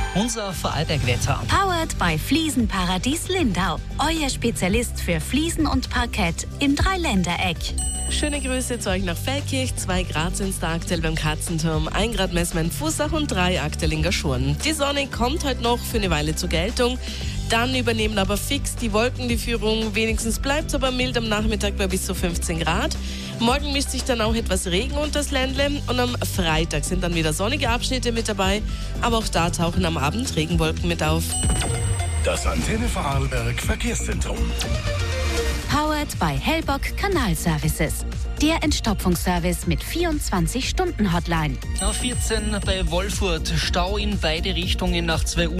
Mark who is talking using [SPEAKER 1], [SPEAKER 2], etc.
[SPEAKER 1] Unser Vorarlberg-Wetter.
[SPEAKER 2] Powered by Fliesenparadies Lindau. Euer Spezialist für Fliesen und Parkett im Dreiländereck.
[SPEAKER 3] Schöne Grüße zu euch nach Feldkirch. 2 Grad sind es da aktuell beim Katzenturm. 1 Grad messen wir in Fußach und 3 aktuell in Gaschurn. Die Sonne kommt heute noch für eine Weile zur Geltung. Dann übernehmen aber fix die Wolken die Führung. Wenigstens bleibt es aber mild am Nachmittag bei bis zu 15 Grad. Morgen mischt sich dann auch etwas Regen unter das Ländle. Und am Freitag sind dann wieder sonnige Abschnitte mit dabei. Aber auch da tauchen am Abend Regenwolken mit auf.
[SPEAKER 4] Das Antenne Vorarlberg Verkehrszentrum.
[SPEAKER 2] Powered by Hellbock Kanalservices. Der Entstopfungsservice mit 24-Stunden-Hotline.
[SPEAKER 1] A14 bei Wolfurt. Stau in beide Richtungen nach 2 Uhr.